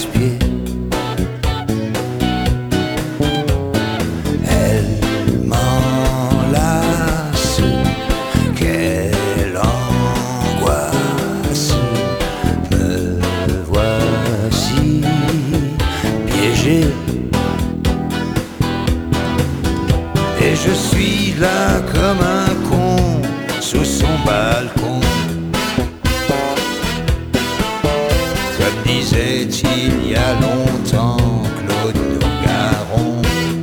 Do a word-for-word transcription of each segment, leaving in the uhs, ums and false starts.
casse-pied. Elle m'enlace, quelle angoisse, me voici piégé. Et je suis là comme un con sous son balcon. Comme disait-il il y a longtemps Claude Nogaron.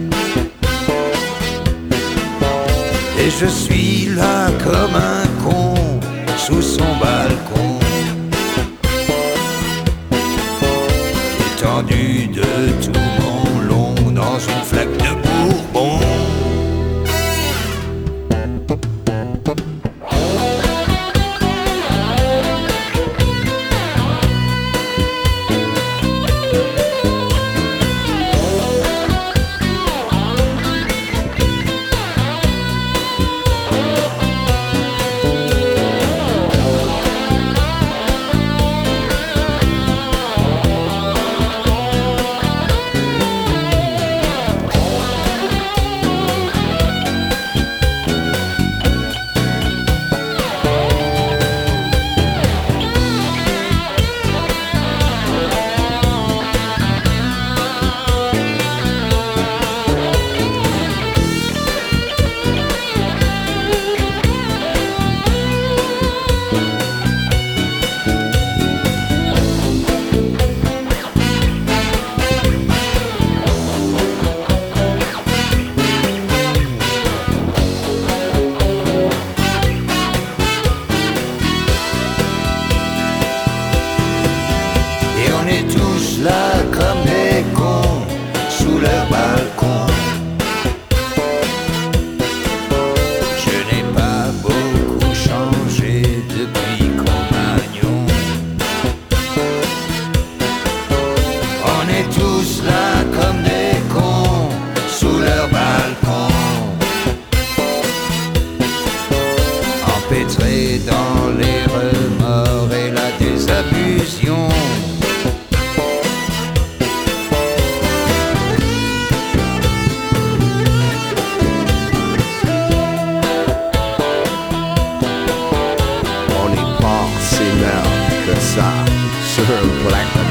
Et je suis là comme un con sous son balcon, étendu de tout mon long dans une flaque de bourbon. Là comme des cons sous leur balcon. Je n'ai pas beaucoup changé depuis Cro-Magnon. On est tous là comme des cons sous leur balcon, empêtrés dans les remords et la désabustion. Sur un black